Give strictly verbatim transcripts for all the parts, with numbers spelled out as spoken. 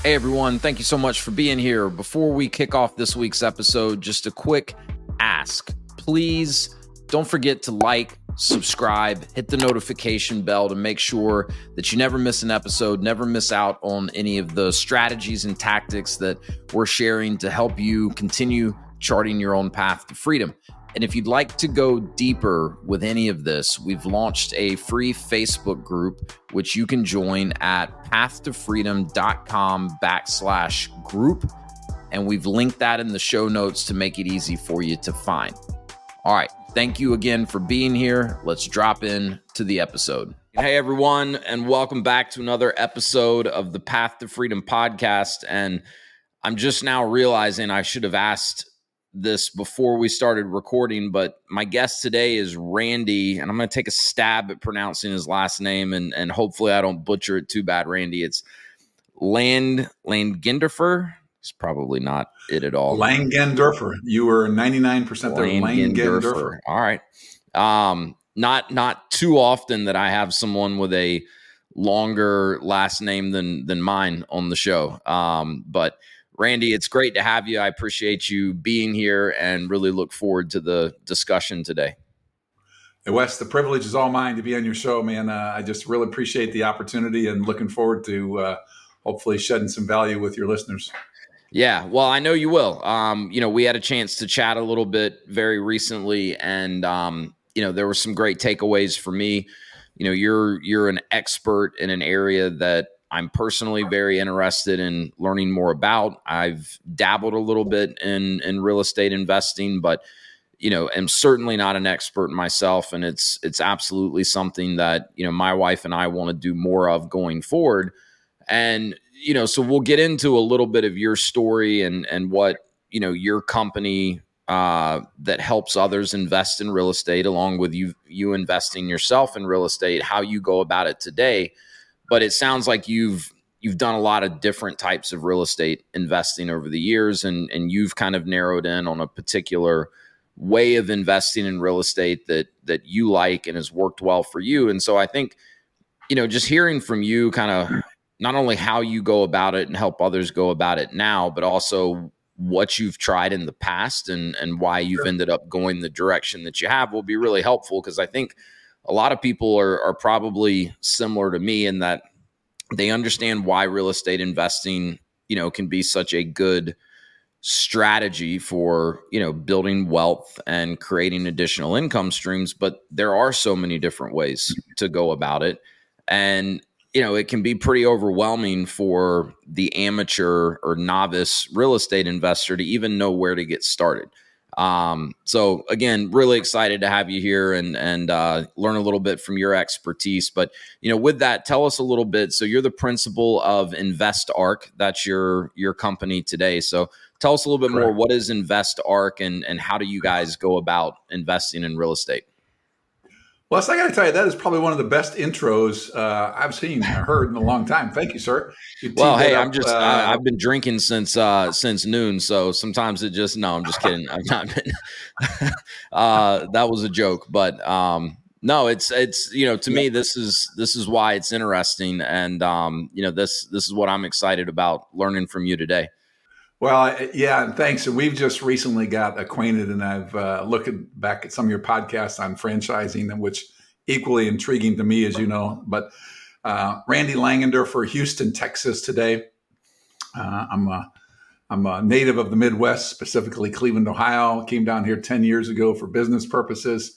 Hey everyone, thank you so much for being here. Before we kick off this week's episode, just a quick ask. Please don't forget to like, subscribe, hit the notification bell to make sure that you never miss an episode, never miss out on any of the strategies and tactics that we're sharing to help you continue charting your own path to freedom. And if you'd like to go deeper with any of this, we've launched a free Facebook group, which you can join at pathtofreedom.com backslash group. And we've linked that in the show notes to make it easy for you to find. All right. Thank you again for being here. Let's drop in to the episode. Hey, everyone, and welcome back to another episode of the Path to Freedom podcast. And I'm just now realizing I should have asked this before we started recording, but my guest today is Randy, and I'm going to take a stab at pronouncing his last name, and, and hopefully I don't butcher it too bad, Randy. It's Land Langendorfer. It's probably not it at all. Langendorfer. You were ninety-nine percent there. Langendorfer. All right. Um, not not too often that I have someone with a longer last name than than mine on the show. Um, but Randy, it's great to have you. I appreciate you being here and really look forward to the discussion today. Hey, Wes, the privilege is all mine to be on your show, man. Uh, I just really appreciate the opportunity and looking forward to uh, hopefully shedding some value with your listeners. Yeah, well, I know you will. Um, you know, we had a chance to chat a little bit very recently, and um, you know, there were some great takeaways for me. You know, you're you're an expert in an area that I'm personally very interested in learning more about. I've dabbled a little bit in, in real estate investing, but, you know, am certainly not an expert myself. And it's, it's absolutely something that, you know, my wife and I want to do more of going forward. And, you know, so we'll get into a little bit of your story and, and what, you know, your company uh, that helps others invest in real estate, along with you, you investing yourself in real estate, how you go about it today. But it sounds like you've you've done a lot of different types of real estate investing over the years, and and you've kind of narrowed in on a particular way of investing in real estate that that you like and has worked well for you. And so I think, you know, just hearing from you kind of not only how you go about it and help others go about it now, but also what you've tried in the past and and why you've ended up going the direction that you have will be really helpful, because I think a lot of people are, are probably similar to me in that they understand why real estate investing, you know, can be such a good strategy for, you know, building wealth and creating additional income streams. But there are so many different ways to go about it. And, you know, it can be pretty overwhelming for the amateur or novice real estate investor to even know where to get started. Um, so again, really excited to have you here and, and, uh, learn a little bit from your expertise. But, you know, with that, tell us a little bit. So you're the principal of InvestArc. That's your, your company today. So tell us a little bit Correct. more. What is InvestArc, and, and how do you guys go about investing in real estate? Well, so I got to tell you, that is probably one of the best intros uh, I've seen or heard in a long time. Thank you, sir. You well, hey, up, I'm just, uh, I, I've been drinking since, uh, since noon. So sometimes it just, no, I'm just kidding. I've not been, uh, that was a joke, but, um, no, it's, it's, you know, to me, this is, this is why it's interesting. And, um, you know, this, this is what I'm excited about learning from you today. Well, yeah, and thanks. And we've just recently got acquainted, and I've uh, looked back at some of your podcasts on franchising, which equally intriguing to me, as you know. But uh, Randy Langendorfer, Houston, Texas today. Uh, I'm a, I'm a native of the Midwest, specifically Cleveland, Ohio. Came down here ten years ago for business purposes.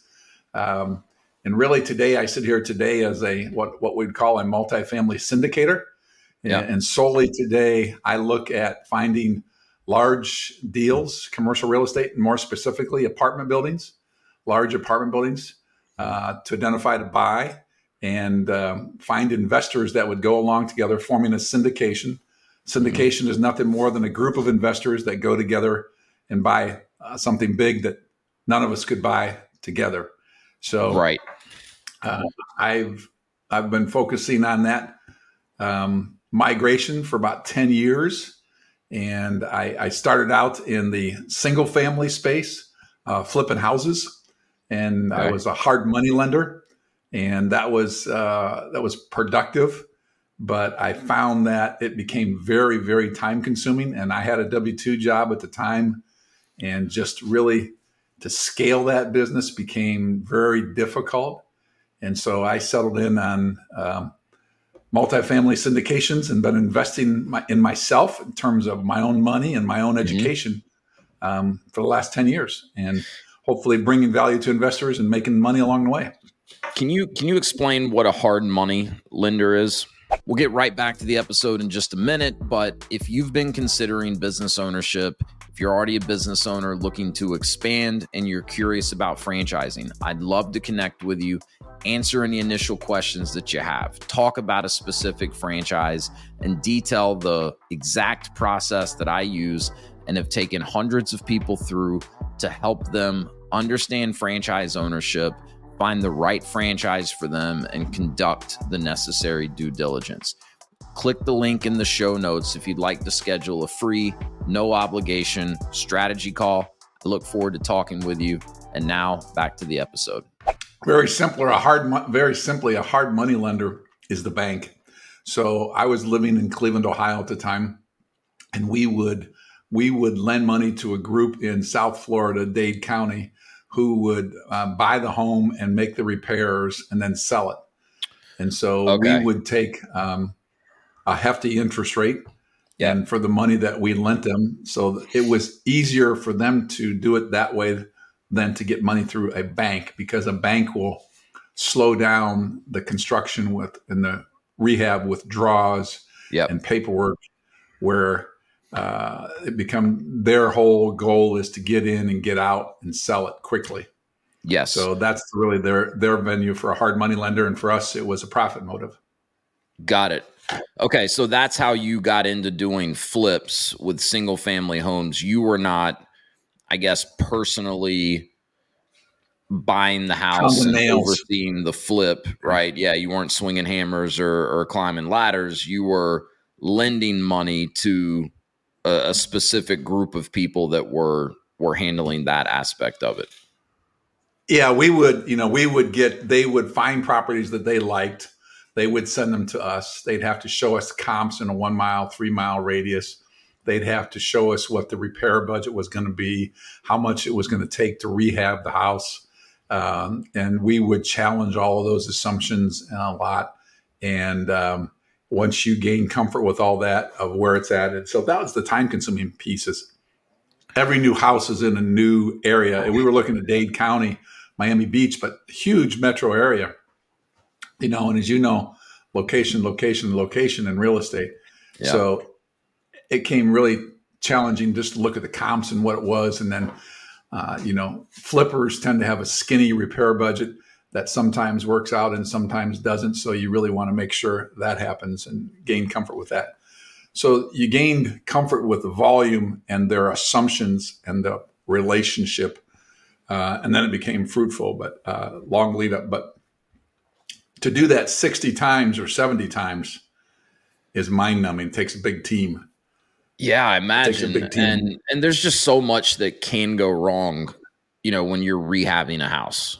Um, and really today, I sit here today as a what, what we'd call a multifamily syndicator. Yeah. And, and solely today, I look at finding large deals, commercial real estate, and more specifically apartment buildings, large apartment buildings, uh, to identify to buy and um, find investors that would go along together, forming a syndication. Syndication mm-hmm. is nothing more than a group of investors that go together and buy uh, something big that none of us could buy together. So right. uh, I've I've been focusing on that um, migration for about ten years. And I, I started out in the single family space, uh, flipping houses, and okay. I was a hard money lender, and that was uh, that was productive. but I found that it became very, very time consuming. And I had a W two job at the time, and just really to scale that business became very difficult. And so I settled in on um, multifamily syndications and been investing my, in myself in terms of my own money and my own education mm-hmm. um, for the last ten years, and hopefully bringing value to investors and making money along the way. Can you can you explain what a hard money lender is? We'll get right back to the episode in just a minute, but if you've been considering business ownership, if you're already a business owner looking to expand and you're curious about franchising, I'd love to connect with you, answer any initial questions that you have, talk about a specific franchise, and detail the exact process that I use and have taken hundreds of people through to help them understand franchise ownership, find the right franchise for them, and conduct the necessary due diligence. Click the link in the show notes if you'd like to schedule a free, no obligation strategy call. I look forward to talking with you. And now back to the episode. Very simple, a hard, very simply, a hard money lender is the bank. So I was living in Cleveland, Ohio at the time, and we would we would lend money to a group in South Florida, Dade County, who would uh, buy the home and make the repairs and then sell it. And so okay. we would take um, a hefty interest rate yeah. and for the money that we lent them. So it was easier for them to do it that way than to get money through a bank, because a bank will slow down the construction with and the rehab with draws yep. and paperwork, where uh, it become their whole goal is to get in and get out and sell it quickly. Yes. So that's really their their venue for a hard money lender, and for us, it was a profit motive. Got it. Okay, so that's how you got into doing flips with single family homes. You were not, I guess, personally buying the house and nails. overseeing the flip, right? Yeah, you weren't swinging hammers or, or climbing ladders. You were lending money to a, a specific group of people that were were handling that aspect of it. Yeah, we would, you know, we would get, they would find properties that they liked. They would send them to us. They'd have to show us comps in a one mile, three mile radius. They'd have to show us what the repair budget was going to be, how much it was going to take to rehab the house. Um, and we would challenge all of those assumptions a lot. And um, once you gain comfort with all that of where it's at, and so that was the time consuming pieces. Every new house is in a new area. And we were looking at Dade County, Miami Beach, but huge metro area, you know, and as you know, location, location, location in real estate. Yeah. So it came really challenging just to look at the comps and what it was. And then, uh, you know, flippers tend to have a skinny repair budget that sometimes works out and sometimes doesn't. So you really want to make sure that happens and gain comfort with that. So you gained comfort with the volume and their assumptions and the relationship. Uh, and then it became fruitful, but uh, long lead up. But to do that sixty times or seventy times is mind numbing. It takes a big team. Yeah, I imagine. And and there's just so much that can go wrong, you know, when you're rehabbing a house.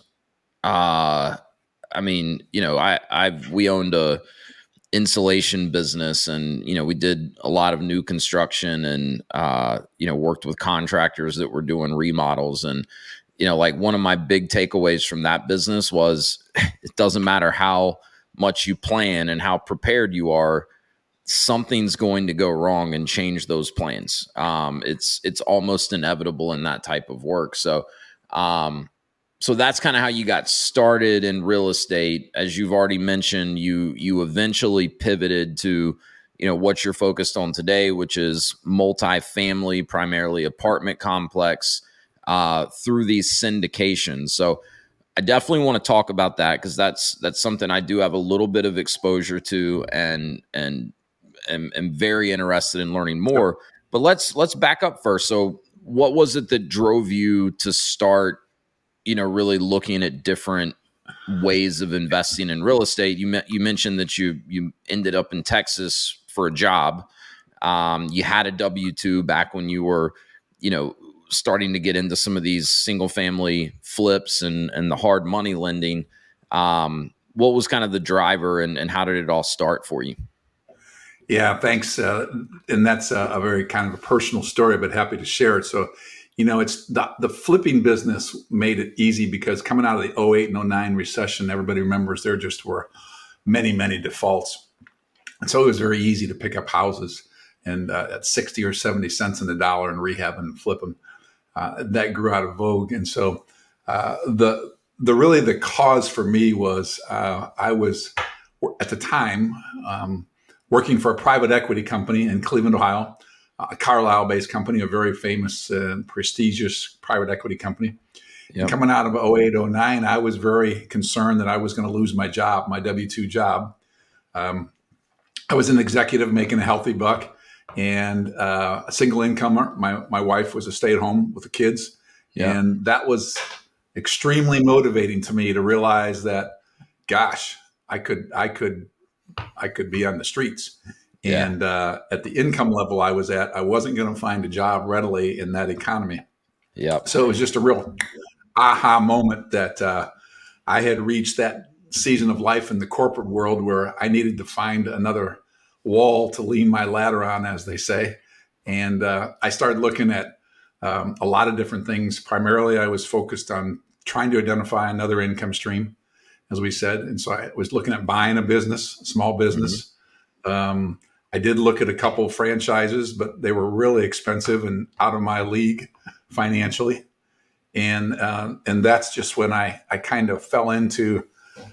Uh, I mean, you know, I I've we owned a insulation business, and you know, we did a lot of new construction, and uh, you know, worked with contractors that were doing remodels. And you know, like one of my big takeaways from that business was it doesn't matter how much you plan and how prepared you are, something's going to go wrong and change those plans. Um, it's it's almost inevitable in that type of work. So, um, so that's kind of how you got started in real estate. As you've already mentioned, you you eventually pivoted to, you know, what you're focused on today, which is multifamily, primarily apartment complex, uh, through these syndications. So I definitely want to talk about that, because that's that's something I do have a little bit of exposure to, and and am, am very interested in learning more. But let's let's back up first. So what was it that drove you to start, you know, really looking at different ways of investing in real estate? You you mentioned that you you ended up in Texas for a job. Um, you had a W two back when you were, you know, starting to get into some of these single family flips and, and the hard money lending. Um, what was kind of the driver, and, and how did it all start for you? Yeah, thanks. Uh, and that's a, a very kind of a personal story, but happy to share it. So, you know, it's the, the flipping business made it easy because coming out of the oh eight and oh nine recession, everybody remembers there just were many, many defaults. And so it was very easy to pick up houses and uh, at sixty or seventy cents in the dollar and rehab and flip them. Uh, that grew out of vogue. And so uh, the, the really the cause for me was uh, I was at the time, um, working for a private equity company in Cleveland, Ohio, a Carlisle-based company, a very famous and prestigious private equity company. Yep. And coming out of oh eight, oh nine, I was very concerned that I was going to lose my job, my W two job. Um, I was an executive making a healthy buck and uh, a single incomer. My, my wife was a stay-at-home with the kids. Yep. And that was extremely motivating to me to realize that, gosh, I could, I could, I could be on the streets. Yeah. And uh, at the income level I was at, I wasn't going to find a job readily in that economy. Yeah. So it was just a real aha moment that uh, I had reached that season of life in the corporate world where I needed to find another wall to lean my ladder on, as they say. And uh, I started looking at um, a lot of different things. Primarily, I was focused on trying to identify another income stream, as we said. And so I was looking at buying a business, a small business. Mm-hmm. Um, I did look at a couple of franchises, but they were really expensive and out of my league financially. And uh, and that's just when I, I kind of fell into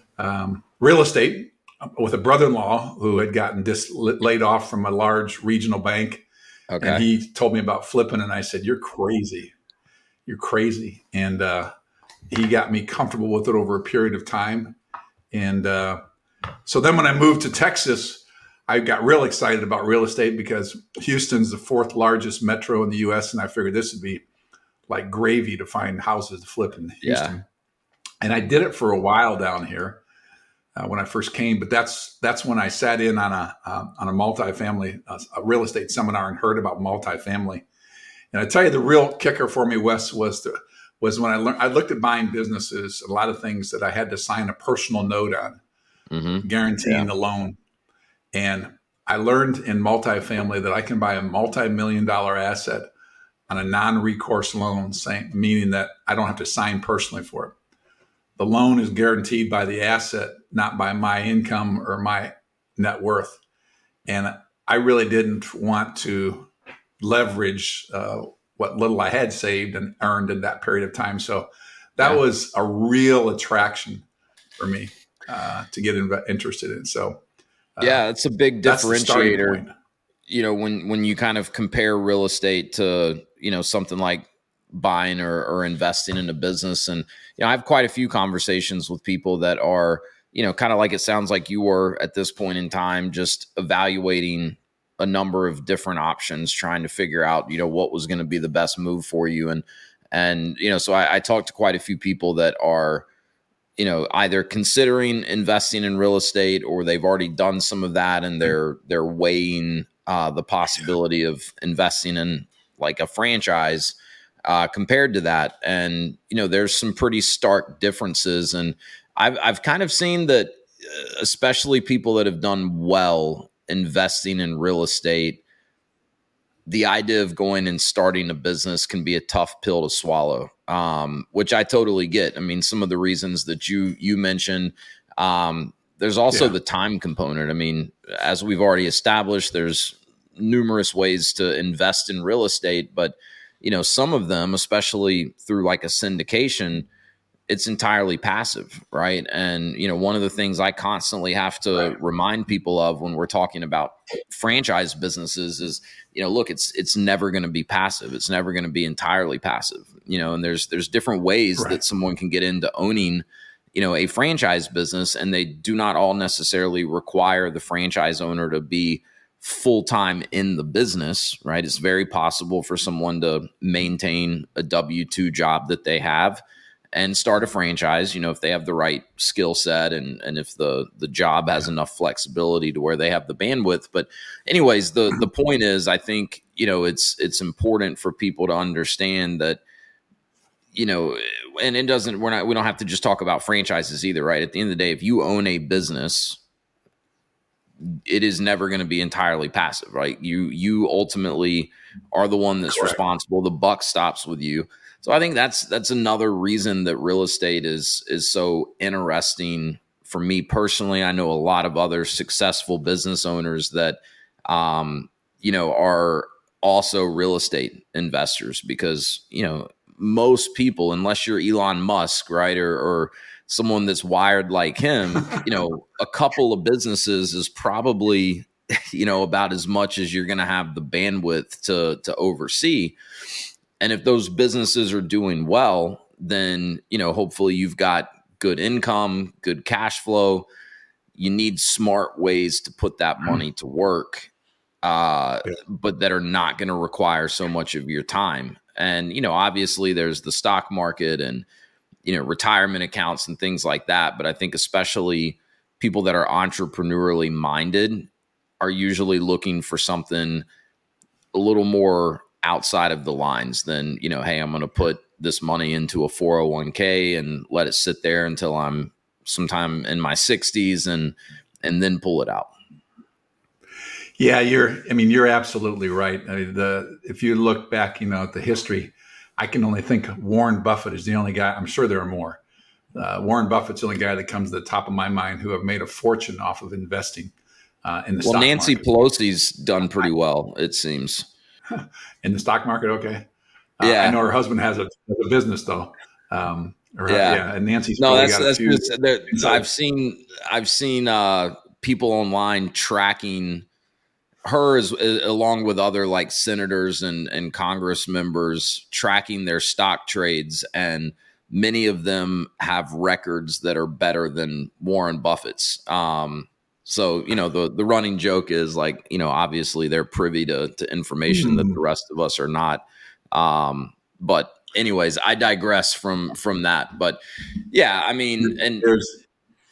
um, real estate with a brother-in-law who had gotten dis- laid off from a large regional bank. Okay. And he told me about flipping, and I said, "You're crazy. You're crazy." And uh, he got me comfortable with it over a period of time. And uh, so then when I moved to Texas, I got real excited about real estate because Houston's the fourth largest metro in the U S. And I figured this would be like gravy to find houses to flip in Houston. Yeah. And I did it for a while down here uh, when I first came. But that's that's when I sat in on a uh, on a multifamily, uh, a real estate seminar and heard about multifamily. And I tell you, the real kicker for me, Wes, was the was when I learned, I looked at buying businesses, a lot of things that I had to sign a personal note on, mm-hmm. guaranteeing yeah. the loan. And I learned in multifamily that I can buy a multi-million dollar asset on a non-recourse loan, saying, meaning that I don't have to sign personally for it. The loan is guaranteed by the asset, not by my income or my net worth. And I really didn't want to leverage uh, what little I had saved and earned in that period of time. So that yeah. was a real attraction for me uh, to get in, interested in. So uh, yeah, it's a big differentiator. You know, when when you kind of compare real estate to, you know, something like buying or, or investing in a business. And, you know, I have quite a few conversations with people that are, you know, kind of like it sounds like you were at this point in time, just evaluating a number of different options, trying to figure out, you know, what was going to be the best move for you. And, and, you know, so I, I talked to quite a few people that are, you know, either considering investing in real estate or they've already done some of that and they're, they're weighing uh, the possibility of investing in like a franchise uh, compared to that. And, you know, there's some pretty stark differences. And I've, I've kind of seen that, especially people that have done well investing in real estate, the idea of going and starting a business can be a tough pill to swallow, um, which I totally get. I mean, some of the reasons that you you mentioned, um, there's also yeah. the time component. I mean, as we've already established, there's numerous ways to invest in real estate, but you know, some of them, especially through like a syndication, it's entirely passive, right? And, you know, one of the things I constantly have to right. remind people of when we're talking about franchise businesses is, you know, look, it's it's never going to be passive. It's never going to be entirely passive, you know, and there's there's different ways right. that someone can get into owning, you know, a franchise business, and they do not all necessarily require the franchise owner to be full-time in the business, right? It's very possible for someone to maintain a W two job that they have and start a franchise, you know, if they have the right skill set and and if the the job has enough flexibility to where they have the bandwidth. But anyways, the the point is, I think, you know, it's it's important for people to understand that, you know, and it doesn't, we're not, we don't have to just talk about franchises either, right? At the end of the day, if you own a business, it is never going to be entirely passive, right? You you ultimately are the one that's Correct. responsible. The buck stops with you. So I think that's that's another reason that real estate is is so interesting for me personally. I know a lot of other successful business owners that um, you know are also real estate investors, because you know most people, unless you're Elon Musk, right, or, or someone that's wired like him, you know, a couple of businesses is probably, you know, about as much as you're going to have the bandwidth to to oversee. And if those businesses are doing well, then, you know, hopefully you've got good income, good cash flow. You need smart ways to put that money to work, uh, Yeah. but that are not going to require so much of your time. And, you know, obviously there's the stock market and, you know, retirement accounts and things like that. But I think especially people that are entrepreneurially minded are usually looking for something a little more outside of the lines than, you know, hey, I'm going to put this money into a four oh one k and let it sit there until I'm sometime in my sixties and and then pull it out. Yeah, you're. I mean, you're absolutely right. I mean, the if you look back, you know, at the history, I can only think Warren Buffett is the only guy. I'm sure there are more. Uh, Warren Buffett's the only guy that comes to the top of my mind who have made a fortune off of investing uh, in the well, stock Nancy market. Pelosi's done pretty well, it seems. In the stock market, okay. Uh, Yeah, I know her husband has a, has a business though. Um, or, yeah. yeah, and Nancy's No, probably that's got a that's few. just that inside- I've seen I've seen uh, people online tracking her as, along with other like senators and and Congress members tracking their stock trades, and many of them have records that are better than Warren Buffett's. Um, so you know the the running joke is like, you know, obviously they're privy to, to information that the rest of us are not. Um, but anyways, I digress from from that. But yeah, I mean, and There's.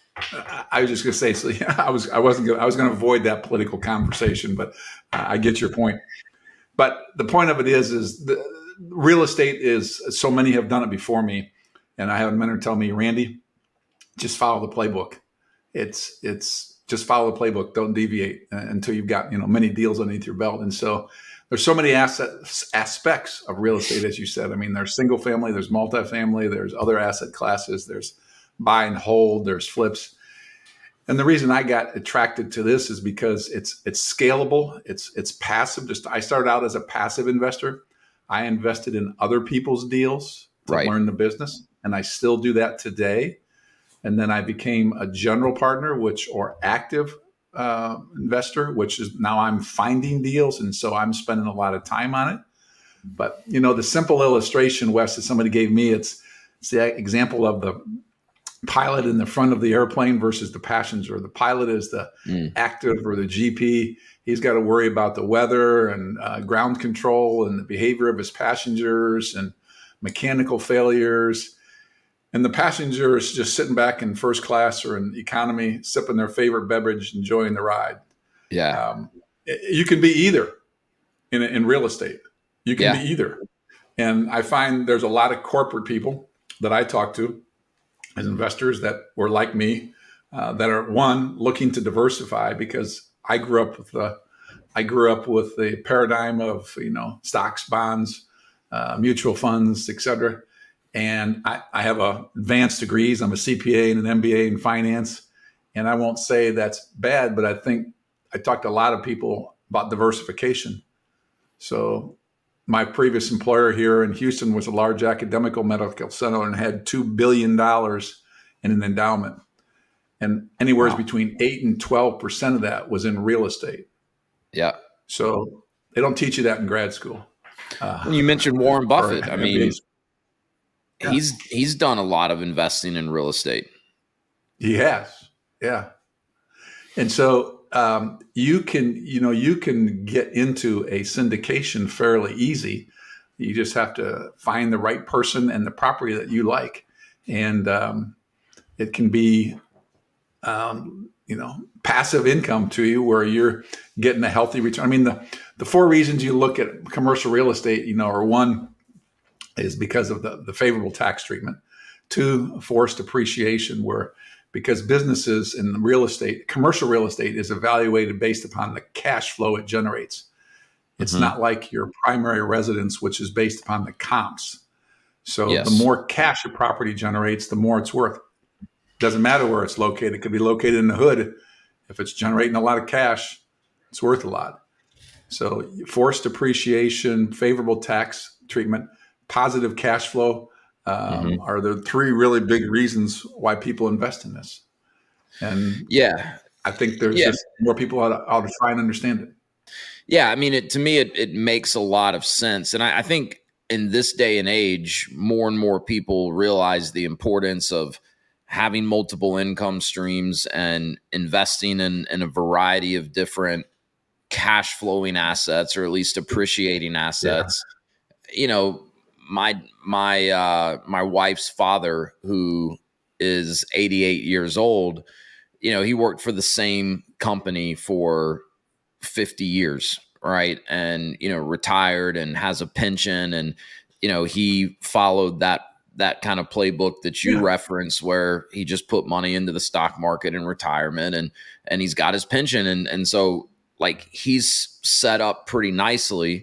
I was just going to say, so yeah, I was, I wasn't going, I was going to avoid that political conversation, but uh, I get your point. But the point of it is, is the real estate is, so many have done it before me, and I have a mentor tell me, Randy, just follow the playbook. It's, it's just follow the playbook. Don't deviate until you've got, you know, many deals underneath your belt. And so there's so many assets, aspects of real estate, as you said. I mean, there's single family, there's multifamily, there's other asset classes, there's buy and hold, there's flips. And the reason I got attracted to this is because it's it's scalable, it's it's passive. Just I started out as a passive investor. I invested in other people's deals to right. learn the business, and I still do that today. And then I became a general partner, which or active uh, investor, which is now I'm finding deals, and so I'm spending a lot of time on it. But you know, the simple illustration, Wes, that somebody gave me, it's it's the example of the pilot in the front of the airplane versus the passenger. The pilot is the mm. active or the G P. He's got to worry about the weather and uh, ground control and the behavior of his passengers and mechanical failures. And the passenger is just sitting back in first class or in economy, sipping their favorite beverage, enjoying the ride. Yeah. Um, you can be either in, in real estate. You can yeah. be either. And I find there's a lot of corporate people that I talk to as investors that were like me, uh, that are one looking to diversify, because I grew up with the, I grew up with the paradigm of, you know, stocks, bonds, uh, mutual funds, et cetera. And I, I have a advanced degrees. I'm a C P A and an M B A in finance. And I won't say that's bad, but I think I talked to a lot of people about diversification. So my previous employer here in Houston was a large academic medical center and had two billion dollars in an endowment. And anywhere wow. between eight and twelve percent of that was in real estate. Yeah. So they don't teach you that in grad school. Uh, when you mentioned Warren Buffett, I mean, yeah. he's he's done a lot of investing in real estate. He has. Yeah. And so um, you can, you know, you can get into a syndication fairly easy. You just have to find the right person and the property that you like. And um, it can be, um, you know, passive income to you where you're getting a healthy return. I mean, the, the four reasons you look at commercial real estate, you know, are one is because of the, the favorable tax treatment. Two, forced appreciation, where because businesses in real estate, commercial real estate, is evaluated based upon the cash flow it generates. It's Mm-hmm. not like your primary residence, which is based upon the comps. So Yes. the more cash a property generates, the more it's worth. Doesn't matter where it's located. It could be located in the hood. If it's generating a lot of cash, it's worth a lot. So forced appreciation, favorable tax treatment, positive cash flow um, Mhm. are the three really big reasons why people invest in this. And Yeah. I think there's Yeah. just more people ought to, ought to try and understand it. Yeah. I mean, it, to me, it, it makes a lot of sense. And I, I think in this day and age, more and more people realize the importance of having multiple income streams and investing in, in a variety of different cash flowing assets, or at least appreciating assets. Yeah. You know, my, my, uh, my wife's father, who is eighty-eight years old, you know, he worked for the same company for fifty years, right? And, you know, retired and has a pension. And, you know, he followed that that kind of playbook that you Yeah. reference, where he just put money into the stock market in retirement, and and he's got his pension. And and so like he's set up pretty nicely.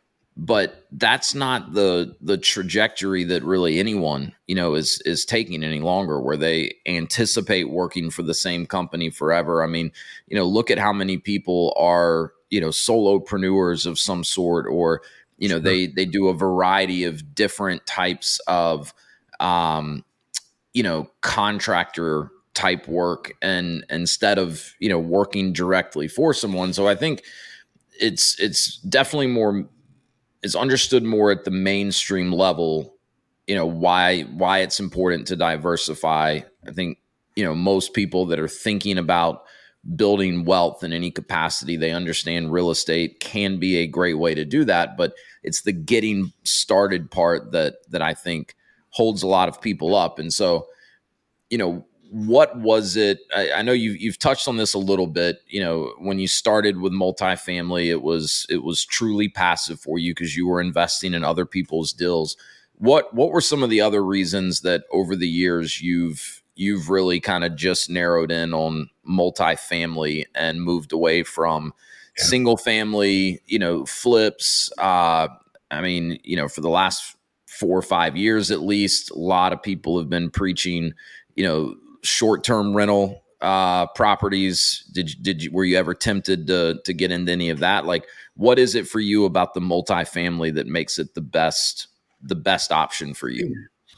But that's not the the trajectory that really anyone, you know, is is taking any longer, where they anticipate working for the same company forever. I mean, you know, look at how many people are, you know, solopreneurs of some sort, or, you know, Sure. they they do a variety of different types of, um, you know, contractor type work, and instead of, you know, working directly for someone. So I think it's it's definitely more. Is understood more at the mainstream level, you know, why why it's important to diversify. I think, you know, most people that are thinking about building wealth in any capacity, they understand real estate can be a great way to do that, but it's the getting started part that that I think holds a lot of people up. And so, you know, what was it? I, I know you've you've touched on this a little bit. You know, when you started with multifamily, it was it was truly passive for you because you were investing in other people's deals. What what were some of the other reasons that over the years you've you've really kind of just narrowed in on multifamily and moved away from Yeah. single family, you know, flips? Uh, I mean, you know, for the last four or five years at least, a lot of people have been preaching, you know, short-term rental uh, properties. Did did you, were you ever tempted to to get into any of that? Like, what is it for you about the multifamily that makes it the best the best option for you?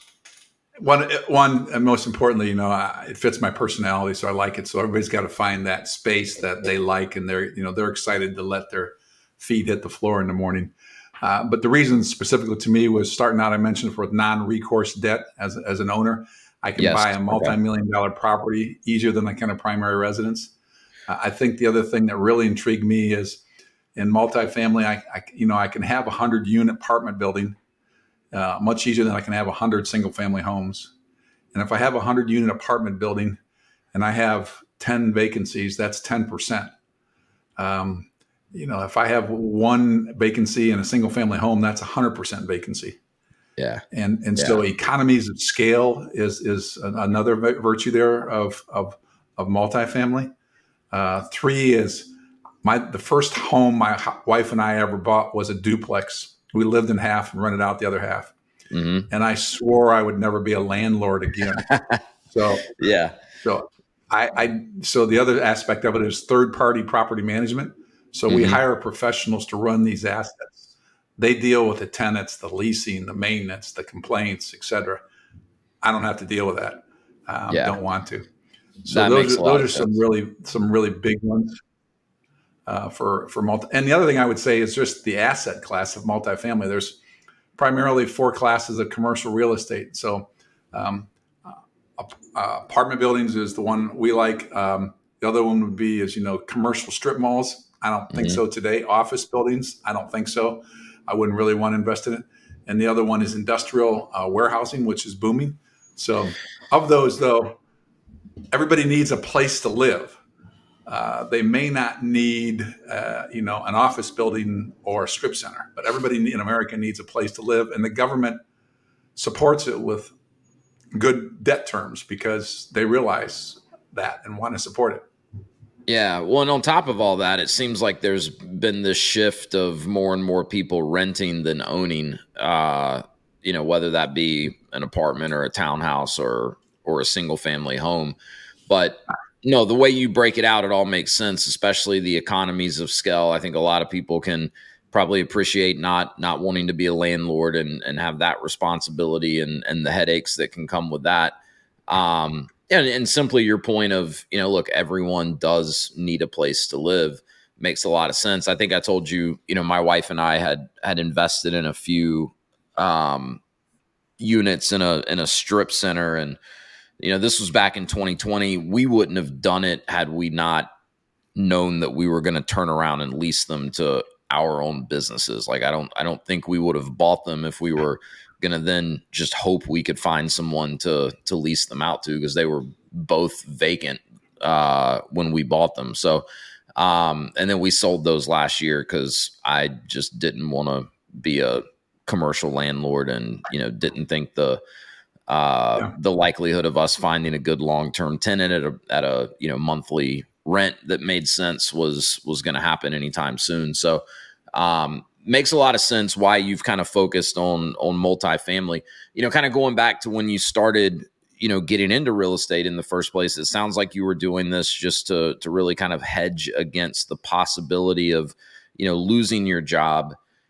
One, one, and most importantly, you know, I, it fits my personality, so I like it. So everybody's got to find that space that they like, and they're, you know, they're excited to let their feet hit the floor in the morning. Uh, but the reason specifically to me was starting out, I mentioned, with non-recourse debt as as an owner. I can Yes. buy a multi-million dollar property easier than a kind of primary residence. Uh, I think the other thing that really intrigued me is in multifamily, I, I you know, I can have a hundred unit apartment building uh, much easier than I can have a hundred single family homes. And if I have a hundred unit apartment building and I have ten vacancies, that's ten percent. Um, you know, if I have one vacancy in a single family home, that's a hundred percent vacancy. Yeah. And and Yeah. so economies of scale is is another virtue there of of of multifamily. Uh, three is my the first home my wife and I ever bought was a duplex. We lived in half and rented out the other half. Mm-hmm. And I swore I would never be a landlord again. So Yeah. so I, I so the other aspect of it is third party property management. So we Mhm. hire professionals to run these assets. They deal with the tenants, the leasing, the maintenance, the complaints, et cetera. I don't have to deal with that. Um, Yeah. Don't want to. So That makes those a are, lot those of are some sense. really some really big ones uh, for for multi. And the other thing I would say is just the asset class of multifamily. There's primarily four classes of commercial real estate. So um, uh, apartment buildings is the one we like. Um, the other one would be, as you know, commercial strip malls. I don't think Mhm. so today. Office buildings, I don't think so. I wouldn't really want to invest in it. And the other one is industrial uh, warehousing, which is booming. So of those, though, everybody needs a place to live. Uh, they may not need, uh, you know, an office building or a strip center, but everybody in America needs a place to live, and the government supports it with good debt terms because they realize that and want to support it. Yeah. Well, and on top of all that, it seems like there's been this shift of more and more people renting than owning, uh, you know, whether that be an apartment or a townhouse or, or a single family home. But no, the way you break it out, it all makes sense, especially the economies of scale. I think a lot of people can probably appreciate not, not wanting to be a landlord and, and have that responsibility and, and the headaches that can come with that. Um, And, and simply your point of, you know, look, everyone does need a place to live makes a lot of sense. I think I told you, you know, my wife and I had had invested in a few um, units in a in a strip center, and you know, this was back in twenty twenty. We wouldn't have done it had we not known that we were going to turn around and lease them to our own businesses. Like I don't I don't think we would have bought them if we were going to then just hope we could find someone to to lease them out to, because they were both vacant uh, when we bought them. So, um, and then we sold those last year because I just didn't want to be a commercial landlord, and you know didn't think the uh, yeah. the likelihood of us finding a good long term tenant at a at a you know monthly rent that made sense was was going to happen anytime soon. So. Um, Makes a lot of sense why you've kind of focused on on multifamily. You know, kind of going back to when you started, you know, getting into real estate in the first place. It sounds like you were doing this just to to really kind of hedge against the possibility of, you know, losing your job.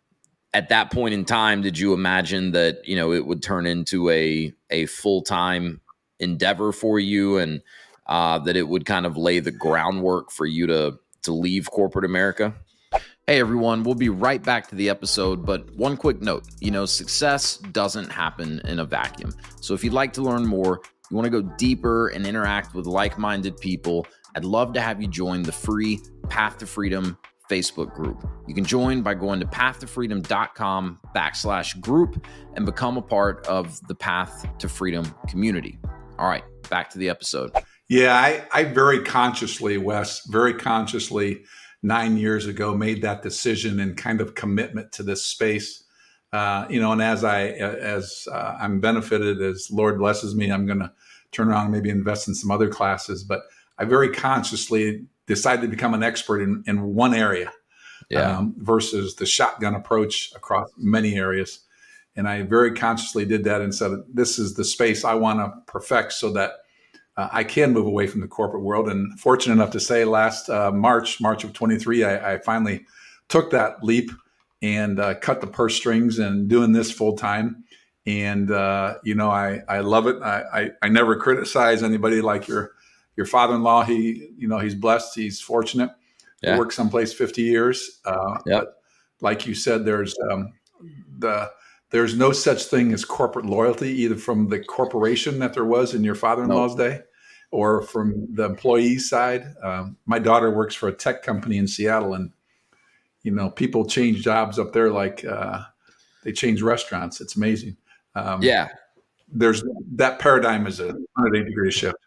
At that point in time, did you imagine that, you know, it would turn into a a full-time endeavor for you, and uh, that it would kind of lay the groundwork for you to to leave corporate America? Hey everyone, we'll be right back to the episode, but one quick note, you know, success doesn't happen in a vacuum. So if you'd like to learn more, you want to go deeper and interact with like-minded people, I'd love to have you join the free Path to Freedom Facebook group. You can join by going to pathtofreedom.com backslash group and become a part of the Path to Freedom community. All right, back to the episode. Yeah, I, I very consciously, Wes, very consciously nine years ago made that decision and kind of commitment to this space. Uh, you know, and as I, as uh, I'm benefited, as Lord blesses me, I'm going to turn around and maybe invest in some other classes. But I very consciously decided to become an expert in, in one area yeah. um, versus the shotgun approach across many areas. And I very consciously did that and said, this is the space I want to perfect so that Uh, I can move away from the corporate world. And fortunate enough to say last uh, March, March of twenty-three, I, I finally took that leap and uh, cut the purse strings and doing this full time. And, uh, you know, I, I love it. I, I, I never criticize anybody like your, your father-in-law. He, you know, he's blessed. He's fortunate yeah. to work someplace fifty years. Uh, yep. But like you said, there's um, the, There's no such thing as corporate loyalty, either from the corporation that there was in your father-in-law's nope. day or from the employee side. Um, my daughter works for a tech company in Seattle, and, you know, people change jobs up there like uh, they change restaurants. It's amazing. Um, yeah. There's that paradigm is a one hundred eighty degree shift.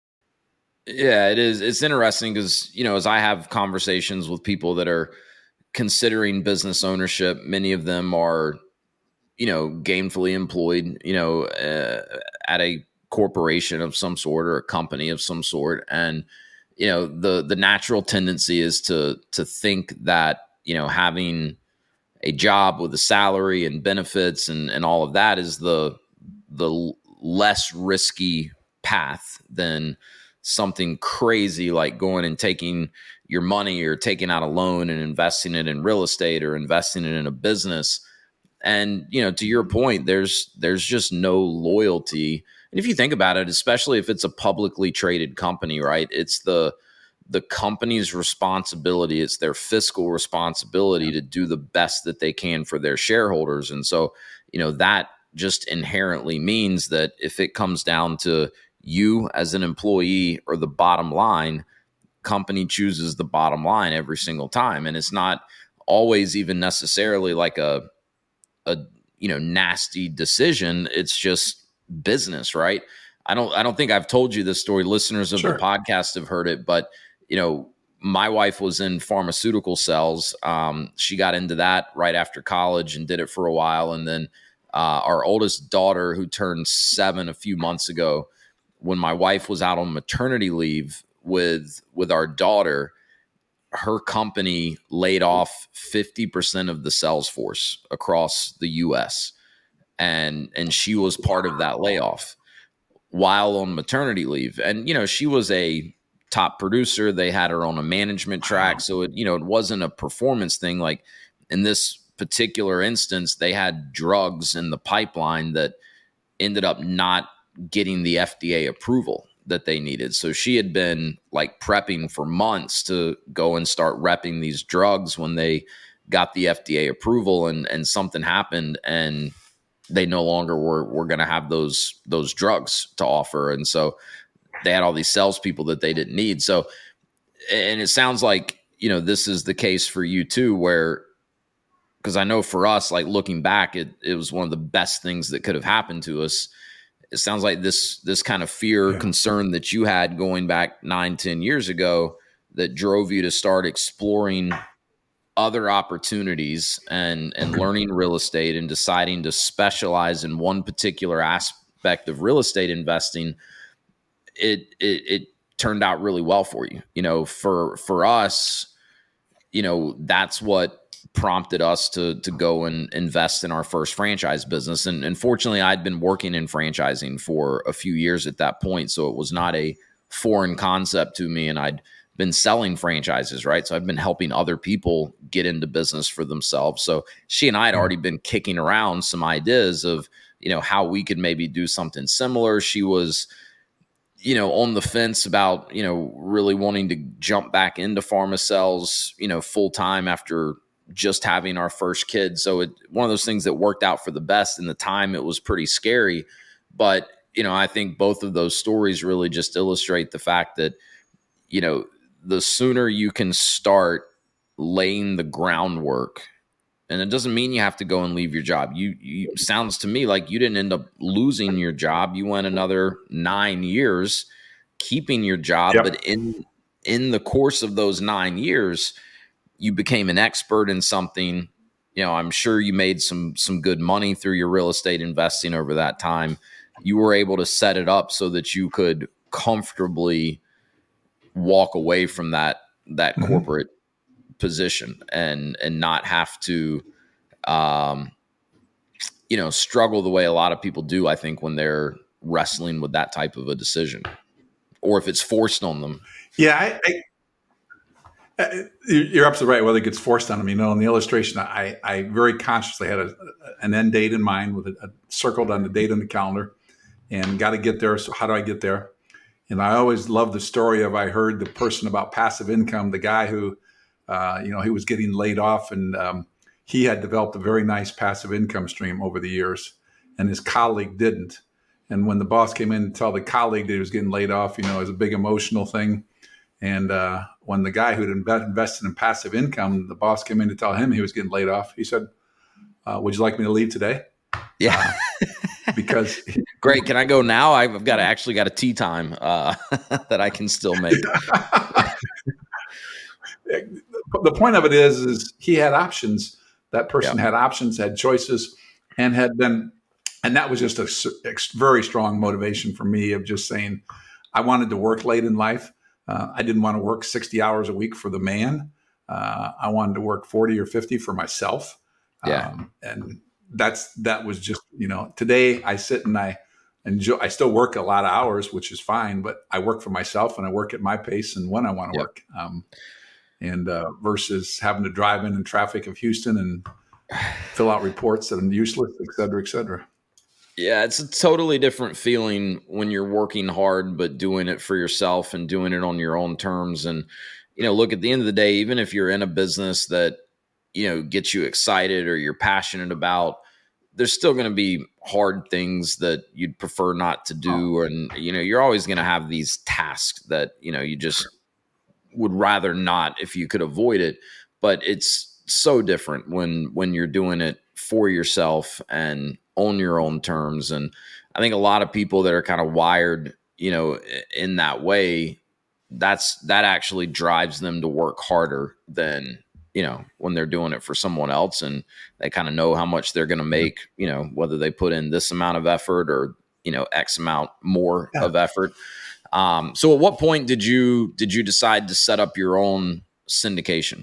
Yeah, it is. It's interesting because, you know, as I have conversations with people that are considering business ownership, many of them are, you know, gainfully employed, you know, uh, at a corporation of some sort or a company of some sort. And, you know, the, the natural tendency is to, to think that, you know, having a job with a salary and benefits and, and all of that is the, the less risky path than something crazy like going and taking your money or taking out a loan and investing it in real estate or investing it in a business. And, you know, to your point, there's there's just no loyalty. And if you think about it, especially if it's a publicly traded company, right, it's the the company's responsibility. It's their fiscal responsibility to do the best that they can for their shareholders. And so, you know, that just inherently means that if it comes down to you as an employee or the bottom line, company chooses the bottom line every single time. And it's not always even necessarily like a a, you know, nasty decision. It's just business, right? I don't, I don't think I've told you this story. Listeners of sure. the podcast have heard it, but, you know, my wife was in pharmaceutical sales. Um, she got into that right after college and did it for a while. And then Uh, our oldest daughter, who turned seven a few months ago, when my wife was out on maternity leave with with our daughter, her company laid off fifty percent of the sales force across the U S, and and she was part of that layoff while on maternity leave. And you know, she was a top producer. They had her on a management track, so it, you know, it wasn't a performance thing. Like in this particular instance, they had drugs in the pipeline that ended up not getting the F D A approval that they needed. So she had been like prepping for months to go and start repping these drugs when they got the F D A approval, and and something happened, and they no longer were were going to have those those drugs to offer. And so they had all these salespeople that they didn't need. So, and it sounds like, you know, this is the case for you too, where, because I know for us, like looking back, it it was one of the best things that could have happened to us. It sounds like this this kind of fear, yeah. concern that you had going back nine, ten years ago that drove you to start exploring other opportunities and and learning real estate and deciding to specialize in one particular aspect of real estate investing. It it, it turned out really well for you. You know, for for us, you know, that's what prompted us to to go and invest in our first franchise business. And, and fortunately, I'd been working in franchising for a few years at that point, so it was not a foreign concept to me. And I'd been selling franchises, right? So I've been helping other people get into business for themselves. So she and I had already been kicking around some ideas of, you know, how we could maybe do something similar. She was, you know, on the fence about, you know, really wanting to jump back into PharmaCells, you know, full time after just having our first kid. So it, one of those things that worked out for the best. In the time, it was pretty scary. But, you know, I think both of those stories really just illustrate the fact that, you know, the sooner you can start laying the groundwork, and it doesn't mean you have to go and leave your job. You, you sounds to me like you didn't end up losing your job. You went another nine years keeping your job, yep. but in in the course of those nine years, you became an expert in something. You know, I'm sure you made some some good money through your real estate investing over that time. You were able to set it up so that you could comfortably walk away from that that mm-hmm. corporate position and and not have to um you know struggle the way a lot of people do, I think, when they're wrestling with that type of a decision, or if it's forced on them. Yeah, I, I, you're absolutely right. Whether it gets forced on them, you know, in the illustration, I I very consciously had a, an end date in mind with a, a circled on the date on the calendar, and got to get there. So how do I get there? And I always love the story of, I heard the person about passive income, the guy who, uh, you know, he was getting laid off, and um, he had developed a very nice passive income stream over the years, and his colleague didn't. And when the boss came in to tell the colleague that he was getting laid off, you know, it was a big emotional thing. And uh, when the guy who'd inv- invested in passive income, the boss came in to tell him he was getting laid off, he said, uh, would you like me to leave today? Yeah. Uh, because great. Can I go now? I've got to actually got a tea time uh, that I can still make. The point of it is, is he had options. That person yeah. had options, had choices, and had been, and that was just a, a very strong motivation for me of just saying, I wanted to work late in life. Uh, I didn't want to work sixty hours a week for the man. Uh, I wanted to work forty or fifty for myself. Yeah. Um, and that's, that was just, you know, today I sit and I enjoy, I still work a lot of hours, which is fine, but I work for myself and I work at my pace and when I want to yep. work. Um, and uh, versus having to drive in in traffic of Houston and fill out reports that are useless, et cetera, et cetera. Yeah, it's a totally different feeling when you're working hard, but doing it for yourself and doing it on your own terms. And, you know, look, at the end of the day, even if you're in a business that, you know, gets you excited or you're passionate about, there's still going to be hard things that you'd prefer not to do. And, you know, you're always going to have these tasks that, you know, you just would rather not if you could avoid it. But it's so different when, when you're doing it for yourself and on your own terms. And I think a lot of people that are kind of wired, you know, in that way, that's, that actually drives them to work harder than, you know, when they're doing it for someone else, and they kind of know how much they're going to make, you know, whether they put in this amount of effort or, you know, X amount more yeah. of effort. Um, so at what point did you, did you decide to set up your own syndication?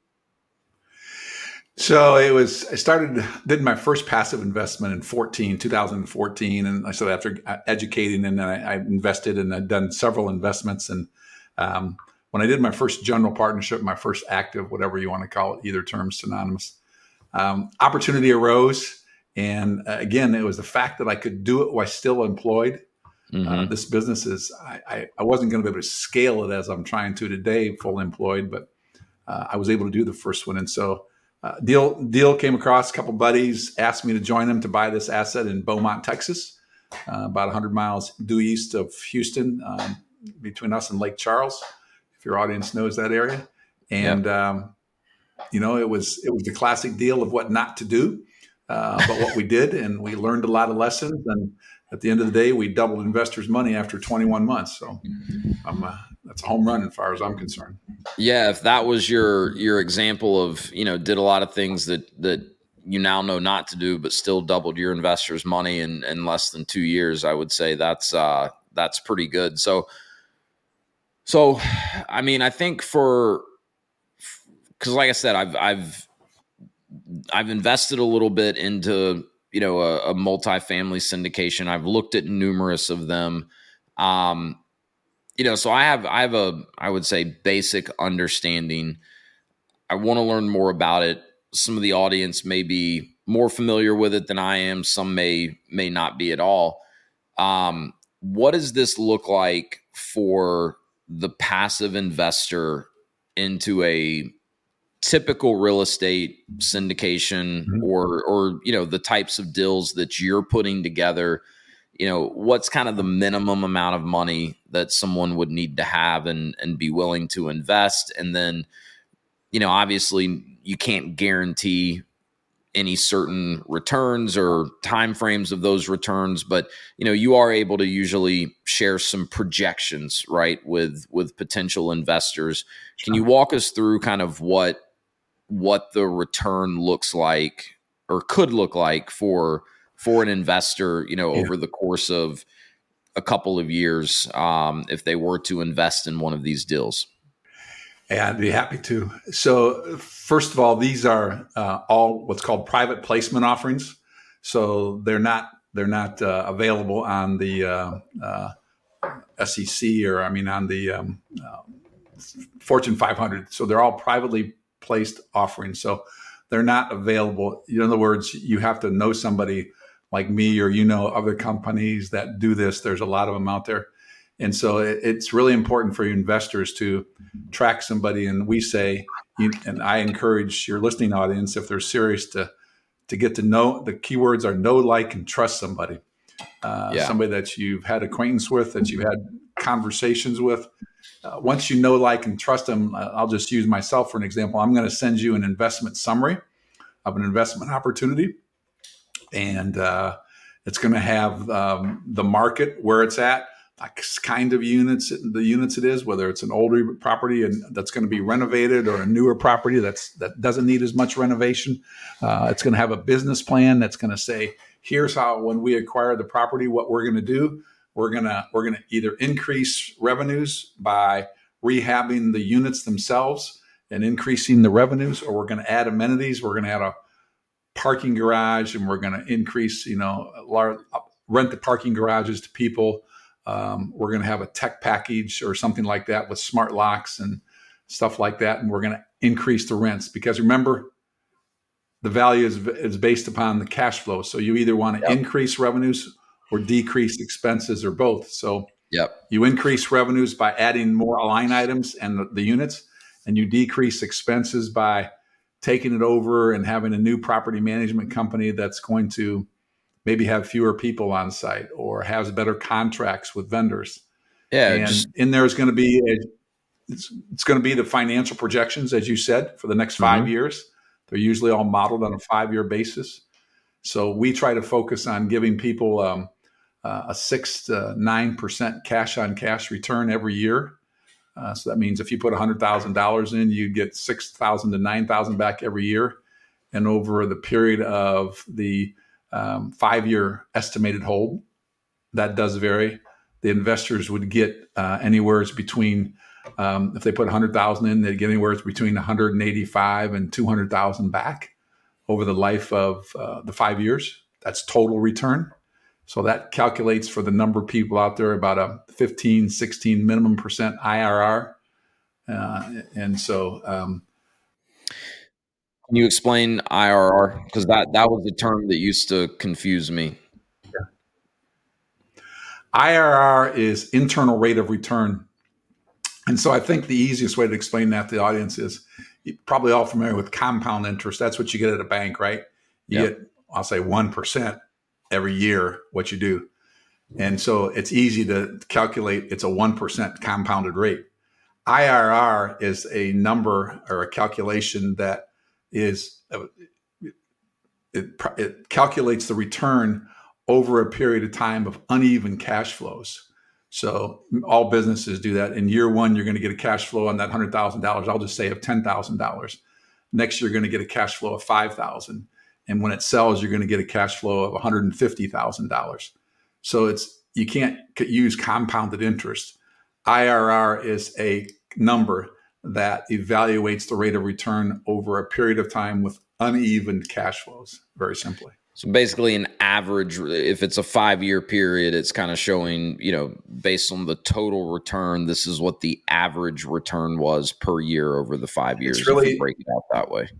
So it was, I started, did my first passive investment in fourteen, two thousand fourteen. And I started after educating, and then I, I invested, and I'd done several investments. And um, when I did my first general partnership, my first active, whatever you want to call it, either term synonymous, um, opportunity arose. And uh, again, it was the fact that I could do it while still employed. Mm-hmm. Uh, this business is, I, I, I wasn't going to be able to scale it as I'm trying to today, full employed, but uh, I was able to do the first one. And so Uh, deal deal came across, a couple buddies asked me to join them to buy this asset in Beaumont, Texas, uh, about one hundred miles due east of Houston, um, between us and Lake Charles, if your audience knows that area. And, yep. um, you know, it was it was the classic deal of what not to do, uh, but what we did, and we learned a lot of lessons. And at the end of the day, we doubled investors' money after twenty-one months. So I'm uh, that's a home run as far as I'm concerned. Yeah, if that was your your example of, you know, did a lot of things that that you now know not to do, but still doubled your investors' money in, in less than two years, I would say that's uh, that's pretty good. So, so I mean, I think for because, like I said, I've I've I've invested a little bit into, you know, a, a multifamily syndication. I've looked at numerous of them. Um, You know, so I have I have a I would say basic understanding. I want to learn more about it. Some of the audience may be more familiar with it than I am. Some may may not be at all. Um, what does this look like for the passive investor into a typical real estate syndication, mm-hmm. or or you know, the types of deals that you're putting together? You know, what's kind of the minimum amount of money that someone would need to have and, and be willing to invest? And then, you know, obviously you can't guarantee any certain returns or timeframes of those returns, but, you know, you are able to usually share some projections, right, with, with potential investors. Can you walk us through kind of what, what the return looks like or could look like for for an investor, you know, yeah. over the course of a couple of years, um, if they were to invest in one of these deals? Yeah, I'd be happy to. So first of all, these are uh, all what's called private placement offerings. So they're not they're not uh, available on the uh, uh, S E C, or I mean on the um, uh, Fortune five hundred. So they're all privately placed offerings. So they're not available. In other words, you have to know somebody like me, or, you know, other companies that do this. There's a lot of them out there. And so it, it's really important for your investors to track somebody. And we say, you, and I encourage your listening audience, if they're serious, to, to get to know, the keywords are know, like, and trust somebody. Uh, yeah. Somebody that you've had acquaintance with, that you've had conversations with. Uh, once you know, like, and trust them, uh, I'll just use myself for an example. I'm going to send you an investment summary of an investment opportunity. And uh, it's going to have um, the market where it's at, like kind of units, the units it is, whether it's an older property and that's going to be renovated, or a newer property that's that doesn't need as much renovation. Uh, it's going to have a business plan that's going to say, here's how, when we acquire the property, what we're going to do. We're gonna we're gonna either increase revenues by rehabbing the units themselves and increasing the revenues, or we're going to add amenities. We're going to add a parking garage, and we're going to increase, you know, large, rent the parking garages to people. Um, we're going to have a tech package or something like that with smart locks and stuff like that. And we're going to increase the rents, because remember, the value is, is based upon the cash flow. So you either want to yep. increase revenues or decrease expenses, or both. So yep. you increase revenues by adding more line items and the, the units, and you decrease expenses by taking it over and having a new property management company that's going to maybe have fewer people on site or has better contracts with vendors. Yeah. And just, in there is going to be, a, it's, it's going to be the financial projections, as you said, for the next five mm-hmm. years. They're usually all modeled on a five-year basis. So we try to focus on giving people um, uh, a six to nine percent cash on cash return every year. Uh, so that means if you put one hundred thousand dollars in, you get six thousand dollars to nine thousand dollars back every year. And over the period of the um, five-year estimated hold, that does vary. The investors would get uh, anywhere between, um, if they put one hundred thousand dollars in, they'd get anywhere between one hundred eighty-five and two hundred thousand back over the life of uh, the five years. That's total return. So that calculates for the number of people out there about a fifteen, sixteen minimum percent I R R. Uh, and so, um, can you explain I R R? Because that, that was the term that used to confuse me. Yeah. I R R is internal rate of return. And so I think the easiest way to explain that to the audience is, you're probably all familiar with compound interest. That's what you get at a bank, right? You yep. get, I'll say one percent every year, what you do. And so it's easy to calculate. It's a one percent compounded rate. I R R is a number or a calculation that is, it, it calculates the return over a period of time of uneven cash flows. So all businesses do that. In year one, you're going to get a cash flow on that one hundred thousand dollars. I'll just say of ten thousand dollars. Next, you're going to get a cash flow of five thousand dollars. And when it sells, you're going to get a cash flow of one hundred fifty thousand dollars. So it's, you can't use compounded interest. I R R is a number that evaluates the rate of return over a period of time with uneven cash flows, very simply. So basically an average, if it's a five-year period, it's kind of showing, you know, based on the total return, this is what the average return was per year over the five years. It's really, if you break it out that way.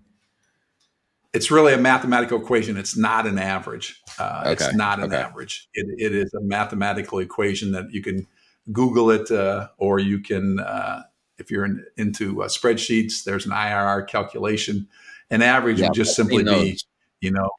It's really a mathematical equation. It's not an average. Uh, okay. It's not an okay. average. It, it is a mathematical equation that you can Google it, uh, or you can, uh, if you're in, into uh, spreadsheets, there's an I R R calculation. An average yeah, would just simply be, you know,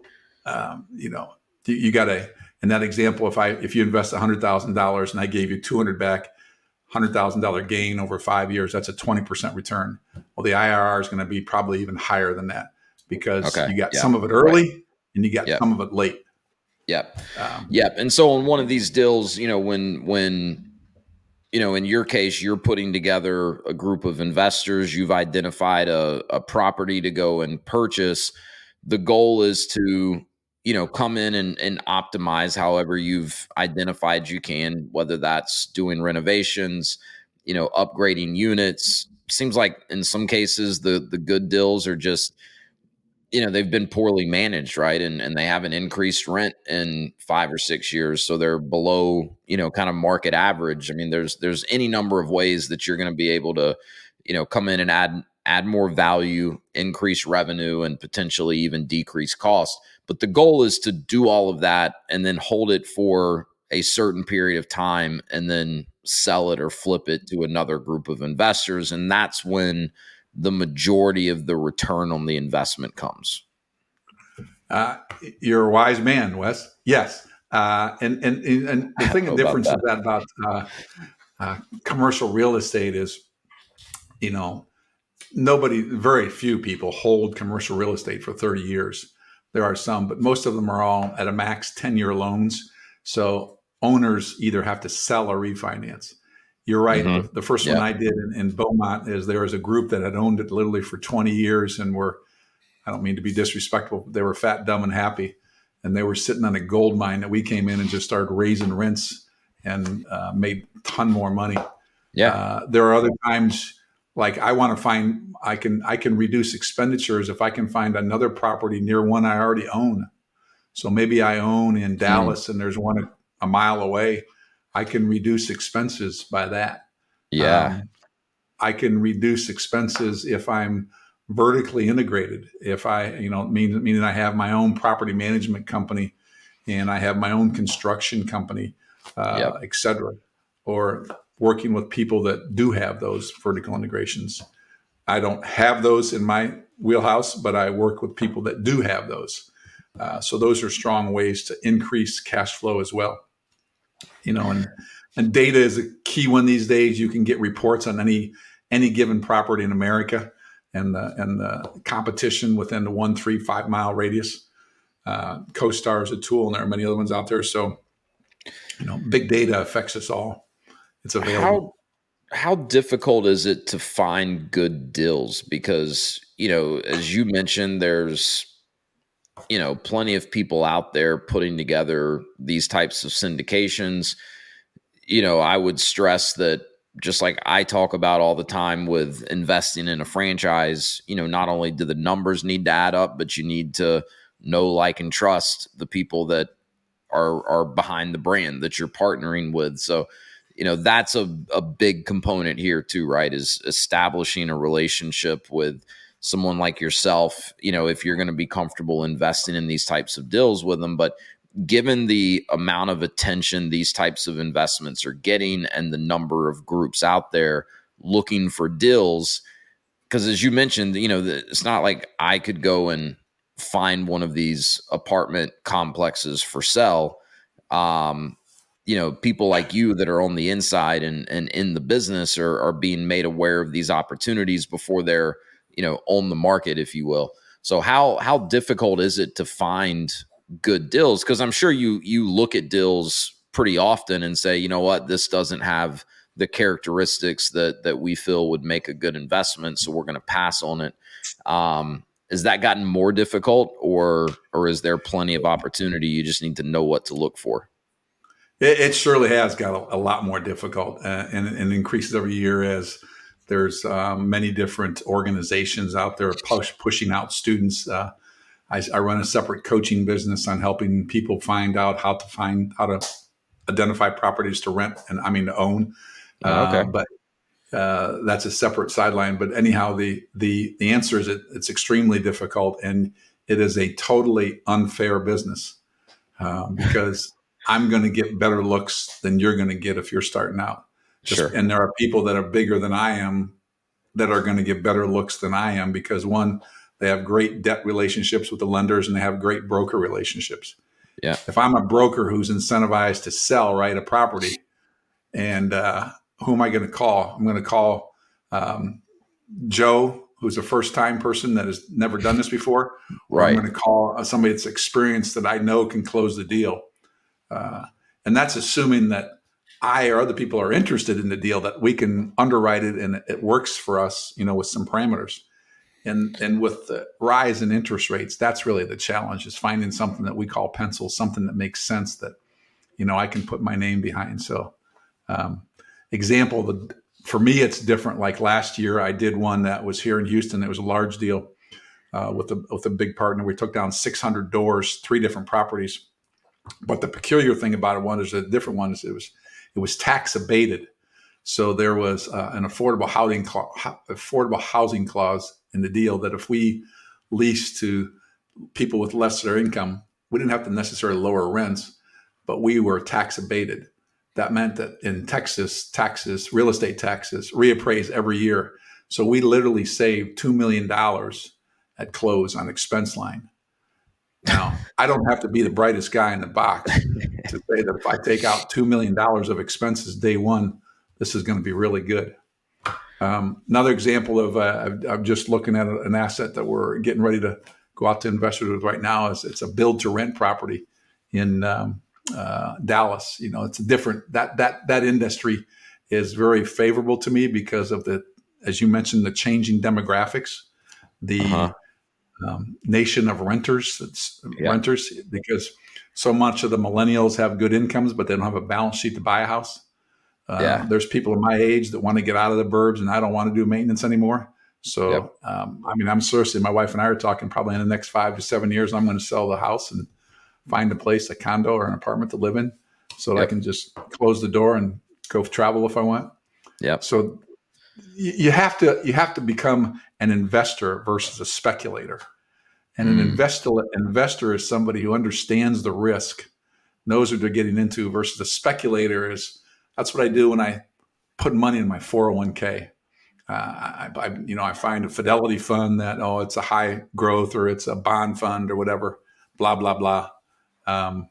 um, you know, you, you got to, in that example, if I, if you invest one hundred thousand dollars and I gave you two hundred back, one hundred thousand dollars gain over five years, that's a twenty percent return. Well, the I R R is going to be probably even higher than that, because okay. you got yeah. some of it early right. and you got yep. some of it late. Yep. Um, yep. And so on one of these deals, you know, when, when, you know, in your case, you're putting together a group of investors, you've identified a, a property to go and purchase. The goal is to, you know, come in and, and optimize however you've identified you can, whether that's doing renovations, you know, upgrading units. Seems like in some cases, the, the good deals are just, you know, they've been poorly managed, right? And and they haven't increased rent in five or six years. So they're below, you know, kind of market average. I mean, there's there's any number of ways that you're going to be able to, you know, come in and add add more value, increase revenue, and potentially even decrease costs. But the goal is to do all of that and then hold it for a certain period of time and then sell it or flip it to another group of investors. And that's when the majority of the return on the investment comes. Uh, you're a wise man, Wes. Yes. Uh, and, and, and the thing, the difference that. is that about uh, uh, commercial real estate is, you know, nobody, very few people hold commercial real estate for thirty years. There are some, but most of them are all at a max ten year loans. So owners either have to sell or refinance. You're right. Mm-hmm. The first yeah. one I did in, in Beaumont is there was a group that had owned it literally for twenty years and were, I don't mean to be disrespectful, but they were fat, dumb, and happy. And they were sitting on a gold mine that we came in and just started raising rents and uh, made a ton more money. Yeah. Uh, there are other times, like I want to find, I can, I can reduce expenditures if I can find another property near one I already own. So maybe I own in Dallas mm. and there's one a, a mile away. I can reduce expenses by that. Yeah. Um, I can reduce expenses if I'm vertically integrated. If I, you know, mean, meaning I have my own property management company and I have my own construction company, uh, yep. et cetera, or working with people that do have those vertical integrations. I don't have those in my wheelhouse, but I work with people that do have those. Uh, so those are strong ways to increase cash flow as well. You know, and, and data is a key one these days. You can get reports on any any given property in America and the, and the competition within the one, three, five mile radius. Uh, CoStar is a tool, and there are many other ones out there. So, you know, big data affects us all. It's available. How how difficult is it to find good deals? Because, you know, as you mentioned, there's, you know, plenty of people out there putting together these types of syndications. You know, I would stress that, just like I talk about all the time with investing in a franchise, you know, not only do the numbers need to add up, but you need to know, like, and trust the people that are are behind the brand that you're partnering with. So, you know, that's a, a big component here too, right? Is establishing a relationship with someone like yourself, you know, if you're going to be comfortable investing in these types of deals with them. But given the amount of attention these types of investments are getting and the number of groups out there looking for deals, because as you mentioned, you know, it's not like I could go and find one of these apartment complexes for sale. Um, you know, people like you that are on the inside and, and in the business are, are being made aware of these opportunities before they're, you know, on the market, if you will. So how, how difficult is it to find good deals? Because I'm sure you, you look at deals pretty often and say, you know what, this doesn't have the characteristics that, that we feel would make a good investment, so we're going to pass on it. Um, has that gotten more difficult, or, or is there plenty of opportunity? You just need to know what to look for. It, it surely has got a, a lot more difficult, uh, and, and increases every year as there's um, many different organizations out there push, pushing out students. Uh, I, I run a separate coaching business on helping people find out how to find how to identify properties to rent, and I mean to own. Uh, Okay. But uh, that's a separate sideline. But anyhow, the the the answer is it, it's extremely difficult, and it is a totally unfair business um, because I'm going to get better looks than you're going to get if you're starting out. Just, Sure. and there are people that are bigger than I am that are going to get better looks than I am because, one, they have great debt relationships with the lenders and they have great broker relationships. Yeah. If I'm a broker who's incentivized to sell, right, a property, and uh, who am I going to call? I'm going to call um, Joe, who's a first-time person that has never done this before. Or Right. I'm going to call somebody that's experienced that I know can close the deal. Uh, and that's assuming that I or other people are interested in the deal, that we can underwrite it and it works for us, you know, with some parameters. And and with the rise in interest rates, that's really the challenge, is finding something that we call pencil, something that makes sense that, you know, I can put my name behind. So um, example, the, for me, it's different. Like last year, I did one that was here in Houston. It was a large deal uh, with a, with a big partner. We took down six hundred doors, three different properties. But the peculiar thing about it, one is a different one, is it was it was tax abated. So there was uh, an affordable housing cla- affordable housing clause in the deal that if we leased to people with lesser income, we didn't have to necessarily lower rents, but we were tax abated. That meant that in Texas, taxes, real estate taxes, reappraise every year. So we literally saved two million dollars at close on expense line. Now, I don't have to be the brightest guy in the box to say that if I take out two million dollars of expenses day one, this is going to be really good. Um, another example of, uh, I'm just looking at an asset that we're getting ready to go out to investors with right now. Is it's a build to rent property in um, uh, Dallas. You know, it's a different, that, that, that industry is very favorable to me because of the, as you mentioned, the changing demographics, the, uh-huh. Um, nation of renters, it's yeah. renters, because so much of the millennials have good incomes, but they don't have a balance sheet to buy a house. Uh, yeah. There's people of my age that want to get out of the burbs, and I don't want to do maintenance anymore. So, yep. um, I mean, I'm seriously, my wife and I are talking probably in the next five to seven years, I'm going to sell the house and find a place, a condo or an apartment to live in, so that yep. I can just close the door and go travel if I want. Yeah. So you have to, you have to become an investor versus a speculator. And an mm. investor, investor is somebody who understands the risk, knows what they're getting into, versus a speculator is, that's what I do when I put money in my four oh one k. Uh, I, I, you know, I find a Fidelity fund that, oh, it's a high growth or it's a bond fund or whatever, blah, blah, blah. Um,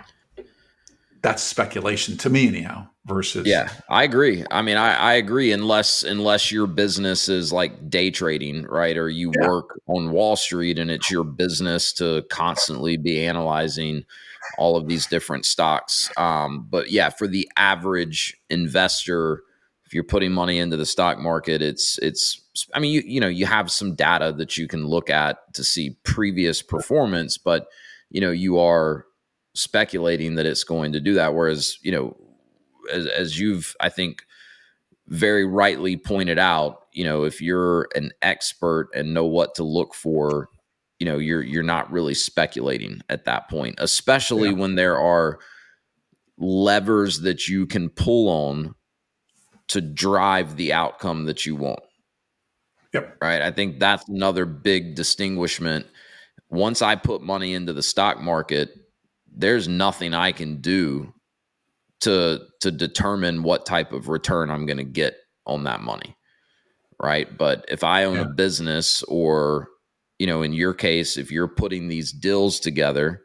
that's speculation to me anyhow. Versus, yeah, I agree. I mean, I, I agree unless unless your business is like day trading, right? Or you yeah. work on Wall Street and it's your business to constantly be analyzing all of these different stocks. Um, but yeah, for the average investor, if you're putting money into the stock market, it's it's I mean, you you know, you have some data that you can look at to see previous performance, but you know, you are speculating that it's going to do that. Whereas, you know, as, as you've, I think, very rightly pointed out, you know, if you're an expert and know what to look for, you know, you're you're not really speculating at that point, especially yeah. when there are levers that you can pull on to drive the outcome that you want. Yep. Right. I think that's another big distinguishment. Once I put money into the stock market, there's nothing I can do to to determine what type of return I'm going to get on that money. Right. But if I own yeah. a business, or, you know, in your case, if you're putting these deals together,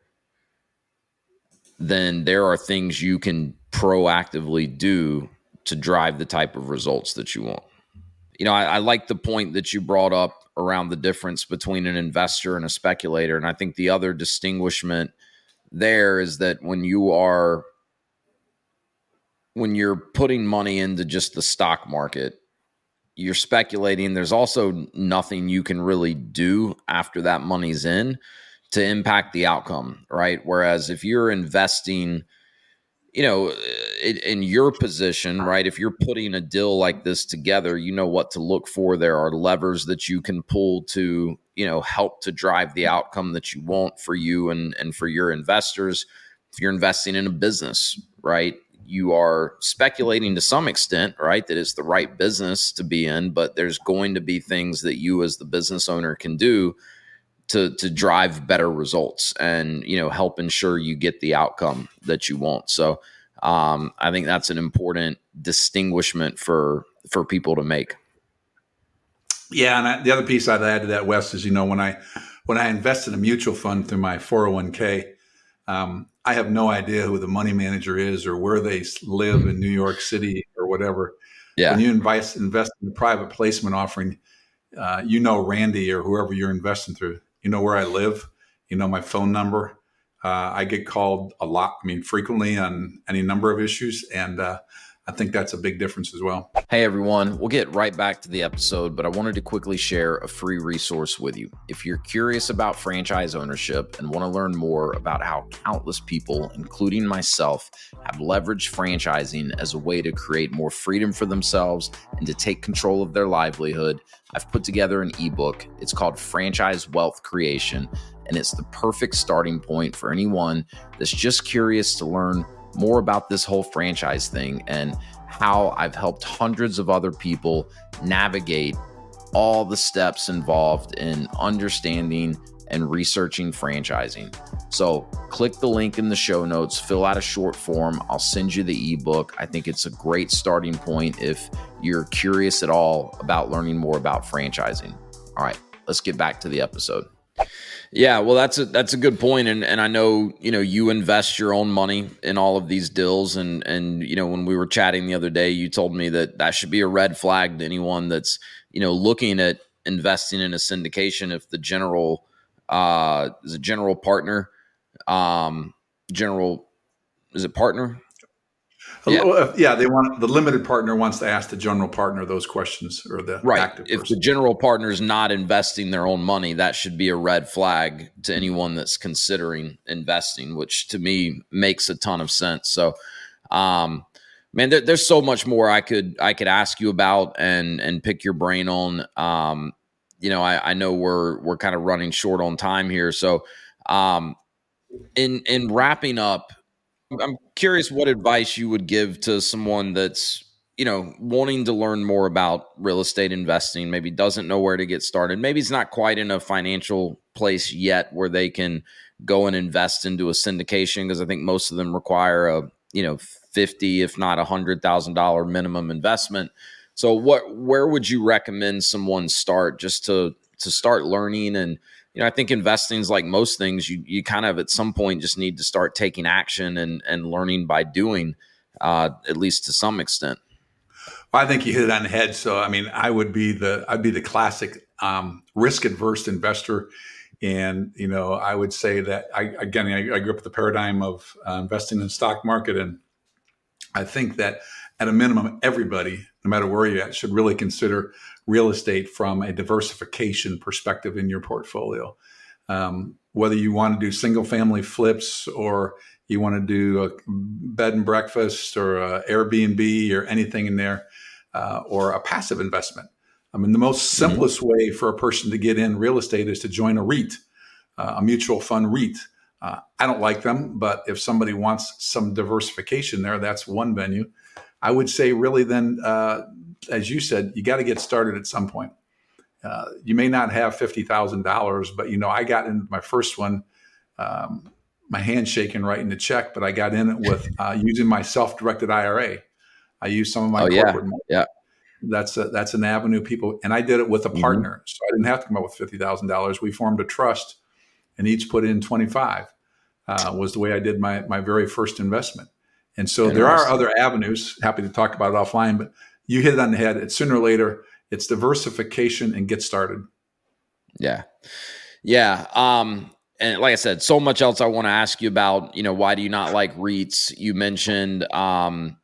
then there are things you can proactively do to drive the type of results that you want. You know, I, I like the point that you brought up around the difference between an investor and a speculator. And I think the other distinguishment there is that when you are, when you're putting money into just the stock market, you're speculating. There's also nothing you can really do after that money's in to impact the outcome, right? Whereas if you're investing, you know, in, in your position, right, if you're putting a deal like this together, you know what to look for. There are levers that you can pull to, you know, help to drive the outcome that you want for you and, and for your investors. If you're investing in a business, right, you are speculating to some extent, right, that it's the right business to be in, but there's going to be things that you as the business owner can do to to drive better results and, you know, help ensure you get the outcome that you want. So um, I think that's an important distinguishment for for people to make. Yeah, and I, the other piece I'd add to that, Wes, is, you know, when I when I invest in a mutual fund through my four oh one k, um, I have no idea who the money manager is or where they live in New York City or whatever. Yeah. When you invest invest in a private placement offering, uh, you know Randy or whoever you're investing through. You know where I live. You know my phone number. Uh, I get called a lot, I mean, frequently on any number of issues. And uh, I think that's a big difference as well. Hey, everyone. We'll get right back to the episode, but I wanted to quickly share a free resource with you. If you're curious about franchise ownership and want to learn more about how countless people, including myself, have leveraged franchising as a way to create more freedom for themselves and to take control of their livelihood, I've put together an ebook. It's called Franchise Wealth Creation, and it's the perfect starting point for anyone that's just curious to learn more about this whole franchise thing and how I've helped hundreds of other people navigate all the steps involved in understanding and researching franchising. So click the link in the show notes, fill out a short form. I'll send you the ebook. I think it's a great starting point if you're curious at all about learning more about franchising. All right, let's get back to the episode. Yeah, well, that's a that's a good point, and and I know, you know, you invest your own money in all of these deals, and and you know, when we were chatting the other day, you told me that that should be a red flag to anyone that's, you know, looking at investing in a syndication. If the general uh, is a general partner, um, general is it partner? Yeah. yeah, they want the limited partner wants to ask the general partner those questions, or the right. active If person. the general partner is not investing their own money, that should be a red flag to anyone that's considering investing, which to me makes a ton of sense. So, um, man, there, there's so much more I could I could ask you about and and pick your brain on. Um, you know, I, I know we're we're kind of running short on time here, so um, in in wrapping up, I'm curious what advice you would give to someone that's, you know, wanting to learn more about real estate investing, maybe doesn't know where to get started. Maybe it's not quite in a financial place yet where they can go and invest into a syndication, because I think most of them require a, you know, fifty, if not a hundred thousand dollar minimum investment. So what, where would you recommend someone start just to, to start learning? And, you know, I think investing is like most things. You you kind of at some point just need to start taking action and and learning by doing, uh, at least to some extent. Well, I think you hit it on the head. So, I mean, I would be the I'd be the classic um, risk adverse investor, and you know, I would say that I again I, I grew up with the paradigm of uh, investing in the stock market, and I think that at a minimum, everybody no matter where you're at, should really consider real estate from a diversification perspective in your portfolio. Um, whether you want to do single family flips, or you want to do a bed and breakfast, or a Airbnb, or anything in there, uh, or a passive investment. I mean, the most simplest mm-hmm. way for a person to get in real estate is to join a REIT, uh, a mutual fund REIT. Uh, I don't like them, but if somebody wants some diversification there, that's one venue. I would say really then, uh, as you said, you got to get started at some point. Uh, you may not have fifty thousand dollars, but, you know, I got in my first one, um, my hand shaking writing the check, but I got in it with uh, using my self-directed I R A. I used some of my oh, corporate yeah. money. Yeah. That's a, that's an avenue people, and I did it with a partner. Mm-hmm. So I didn't have to come up with fifty thousand dollars. We formed a trust and each put in twenty-five, uh, was the way I did my, my very first investment. And so there are other avenues, happy to talk about it offline, but you hit it on the head. It's sooner or later, it's diversification and get started. Yeah. Yeah. Um, and like I said, so much else I want to ask you about. You know, why do you not like REITs? You mentioned, um,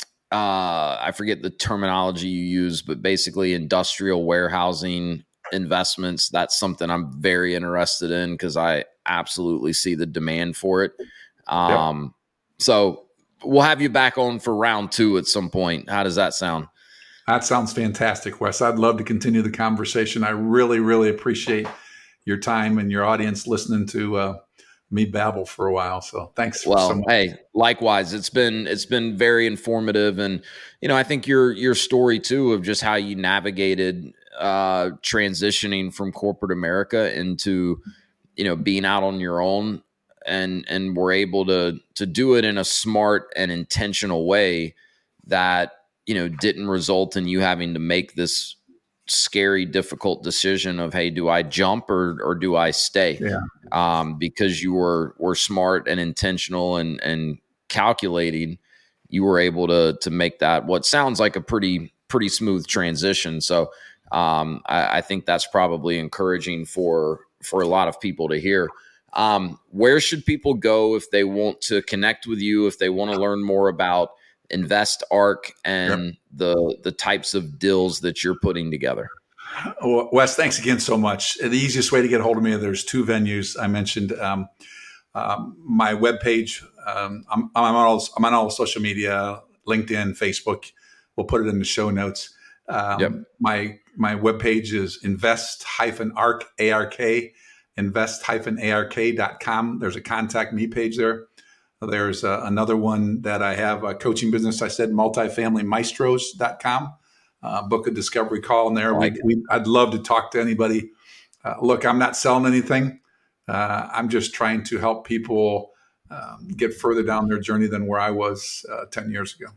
uh, I forget the terminology you use, but basically industrial warehousing investments. That's something I'm very interested in because I absolutely see the demand for it. Um, yep. So we'll have you back on for round two at some point. How does that sound? That sounds fantastic, Wes. I'd love to continue the conversation. I really, really appreciate your time and your audience listening to uh, me babble for a while. So thanks. Well, so much. Hey, likewise, it's been, it's been very informative. And, you know, I think your, your story too, of just how you navigated uh, transitioning from corporate America into, you know, being out on your own, and, and were able to, to do it in a smart and intentional way that, you know, didn't result in you having to make this scary, difficult decision of, hey, do I jump or or do I stay? Yeah. Um, because you were were smart and intentional and and calculating, you were able to to make that what sounds like a pretty pretty smooth transition. So um, I, I think that's probably encouraging for for a lot of people to hear. Um, where should people go if they want to connect with you, if they want to learn more about InvestArc and yep. the the types of deals that you're putting together? Well, Wes, thanks again so much. The easiest way to get a hold of me, there's two venues I mentioned. Um, um, my webpage, um, I'm, I'm, on all, I'm on all social media, LinkedIn, Facebook. We'll put it in the show notes. Um, yep. My my webpage is invest-arc, A R K, invest-ark dot com. There's a contact me page there. There's uh, another one that I have, a coaching business. I said multifamily maestros dot com. Uh, book a discovery call in there. Like we, we, I'd love to talk to anybody. Uh, look, I'm not selling anything. Uh, I'm just trying to help people um, get further down their journey than where I was uh, ten years ago.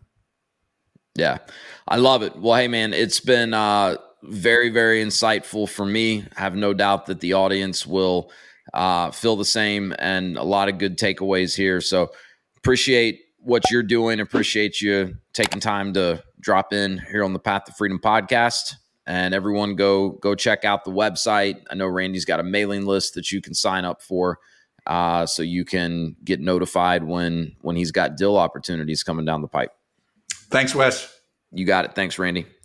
Yeah, I love it. Well, hey, man, it's been uh, very, very insightful for me. I have no doubt that the audience will uh, feel the same, and a lot of good takeaways here. So appreciate what you're doing. Appreciate you taking time to drop in here on the Path to Freedom podcast. And everyone go, go check out the website. I know Randy's got a mailing list that you can sign up for, uh, so you can get notified when, when he's got deal opportunities coming down the pipe. Thanks, Wes. You got it. Thanks, Randy.